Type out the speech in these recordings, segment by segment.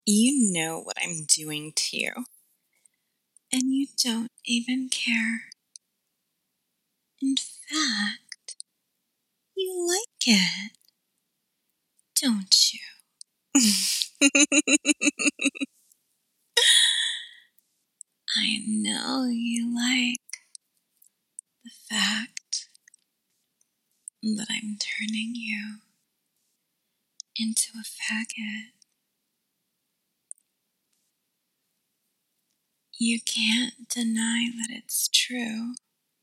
You know what I'm doing to you. And you don't even care. In fact, you like it, don't you? I know you like the fact that I'm turning you into a faggot. You can't deny that it's true.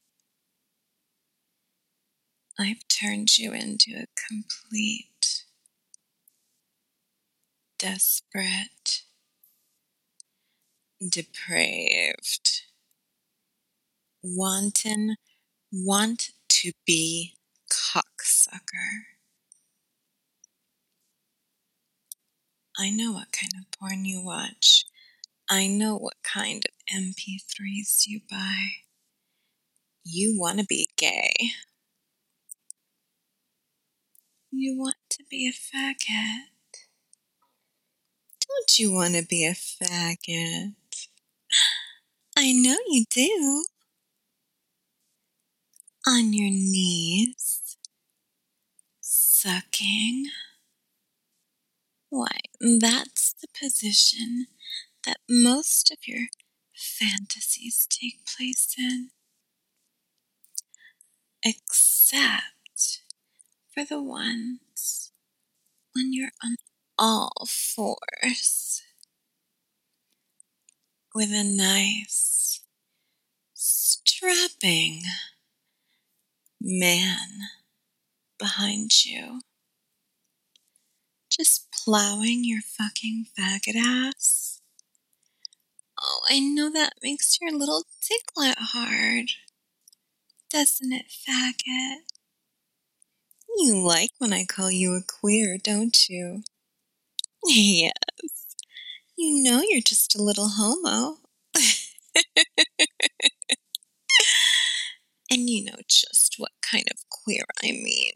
I've turned you into a complete, desperate, depraved, wanton, want to be cocksucker. I know what kind of porn you watch. I know what kind of MP3s you buy. You want to be gay. You want to be a faggot. Don't you want to be a faggot? I know you do. On your knees, sucking. Why, that's the position that most of your fantasies take place in. Except for the ones when you're on all fours with a nice, strapping man behind you, just plowing your fucking faggot ass. Oh, I know that makes your little dicklet hard, doesn't it, faggot? You like when I call you a queer, don't you? Yes. You know you're just a little homo. And you know just what kind of queer I mean.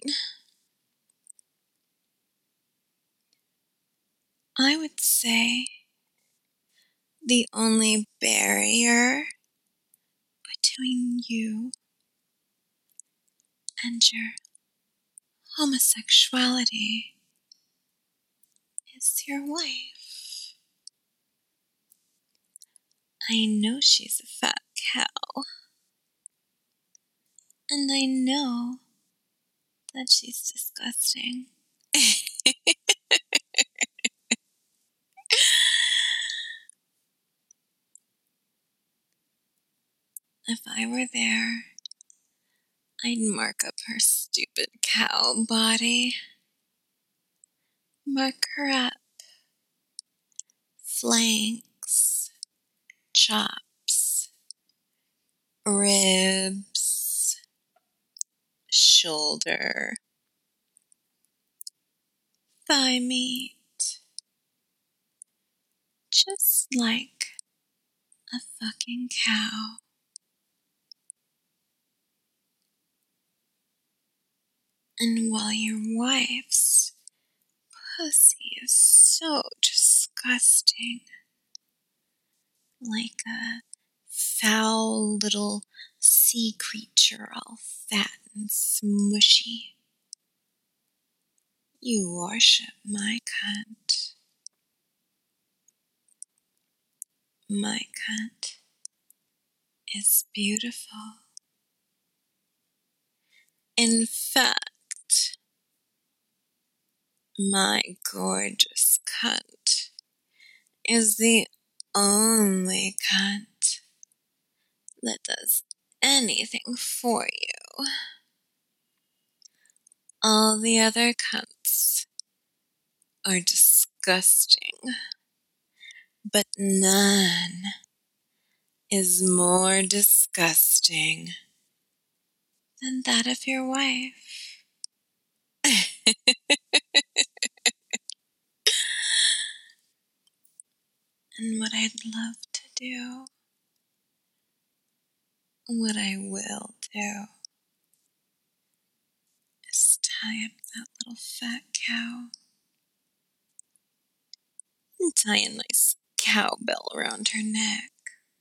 I would say the only barrier between you and your homosexuality is your wife. I know she's a fat cow. And I know that she's disgusting. If I were there, I'd mark up her stupid cow body. Mark her up. Flanks, chops, ribs, shoulder, thigh meat. Just like a fucking cow. And while your wife's pussy is so disgusting, like a foul little sea creature all fat and smushy, you worship my cunt. My cunt is beautiful. In fact, my gorgeous cunt is the only cunt that does anything for you. All the other cunts are disgusting, but none is more disgusting than that of your wife. And what I'd love to do, what I will do, is tie up that little fat cow and tie a nice cowbell around her neck.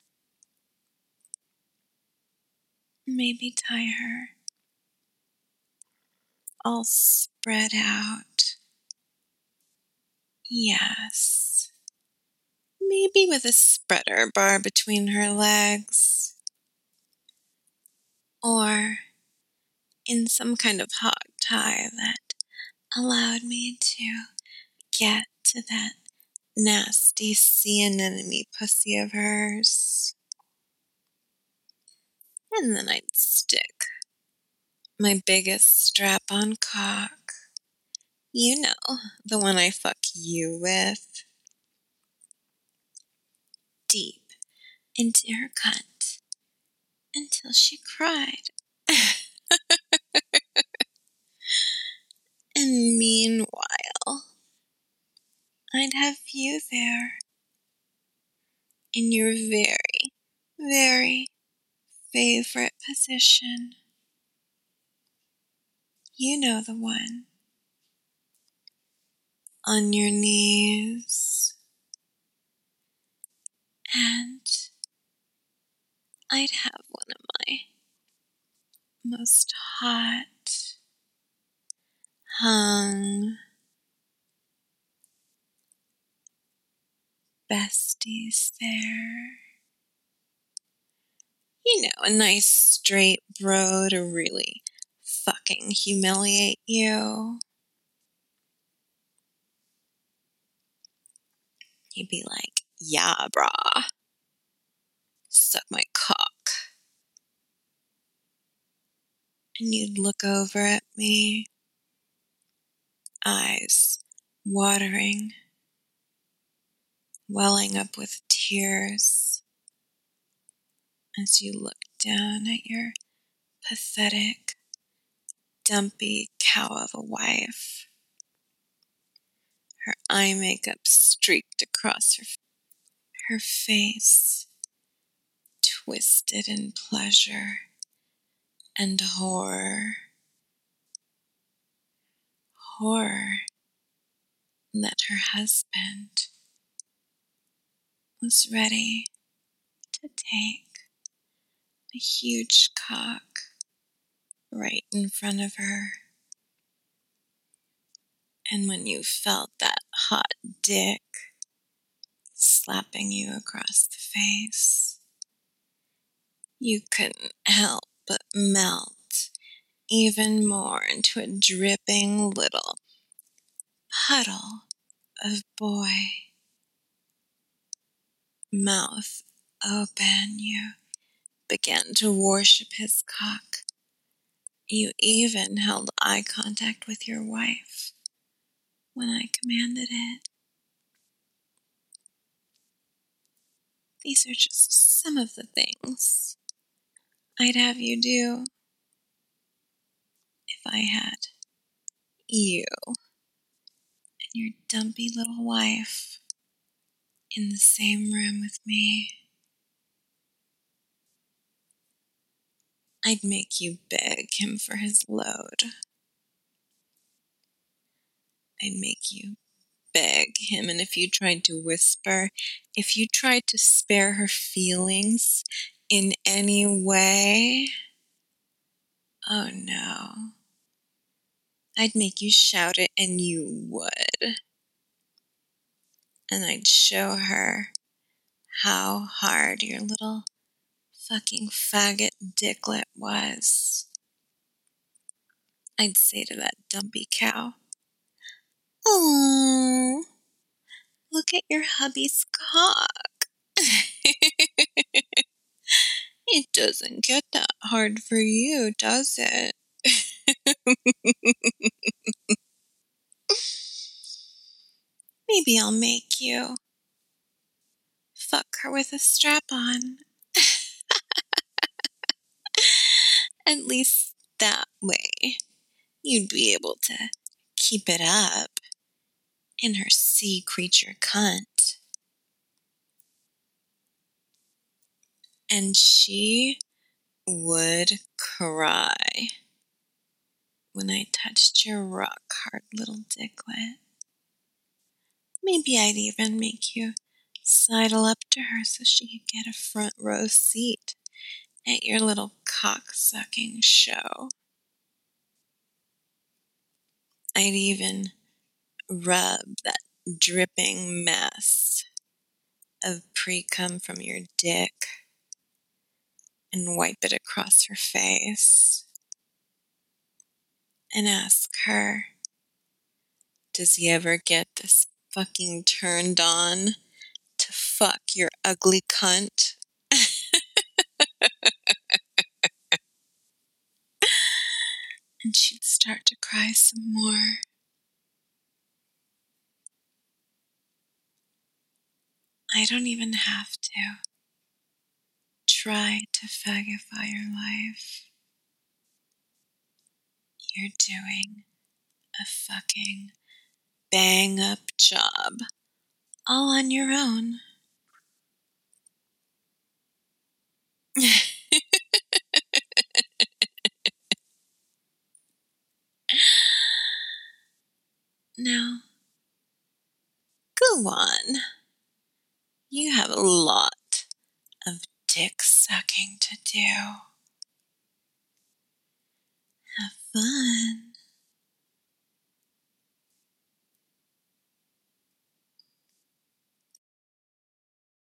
Maybe tie her all spread out. Yes. Maybe with a spreader bar between her legs. Or in some kind of hog tie that allowed me to get to that nasty sea anemone pussy of hers. And then I'd stick my biggest strap-on cock, you know, the one I fuck you with, deep into her cunt until she cried. And meanwhile, I'd have you there in your very, very favorite position. You know the one. On your knees. And I'd have one of my most hot, hung besties there. You know, a nice straight bro to really fucking humiliate you. He'd be like, yeah, brah. Suck my cock. And you'd look over at me, eyes watering, welling up with tears as you look down at your pathetic, dumpy cow of a wife. Her eye makeup streaked across her face, twisted in pleasure and horror. Horror that her husband was ready to take a huge cock right in front of her. And when you felt that hot dick slapping you across the face, you couldn't help but melt even more into a dripping little puddle of boy. Mouth open, you began to worship his cock. You even held eye contact with your wife when I commanded it. These are just some of the things I'd have you do if I had you and your dumpy little wife in the same room with me. I'd make you beg him for his load. I'd make you beg him, and if you tried to whisper, if you tried to spare her feelings in any way, oh no. I'd make you shout it, and you would. And I'd show her how hard your little fucking faggot dicklet was. I'd say to that dumpy cow, "Oh, look at your hubby's cock." It doesn't get that hard for you, does it? Maybe I'll make you fuck her with a strap on. At least that way you'd be able to keep it up in her sea creature cunt. And she would cry when I touched your rock hard little dicklet. Maybe I'd even make you sidle up to her so she could get a front row seat at your little cock-sucking show. I'd even rub that dripping mess of pre-cum from your dick and wipe it across her face and ask her, does he ever get this fucking turned on to fuck your ugly cunt? And she'd start to cry some more. I don't even have to try to fagify your life. You're doing a fucking bang up job all on your own. Now, go on. You have a lot of dick sucking to do. Have fun.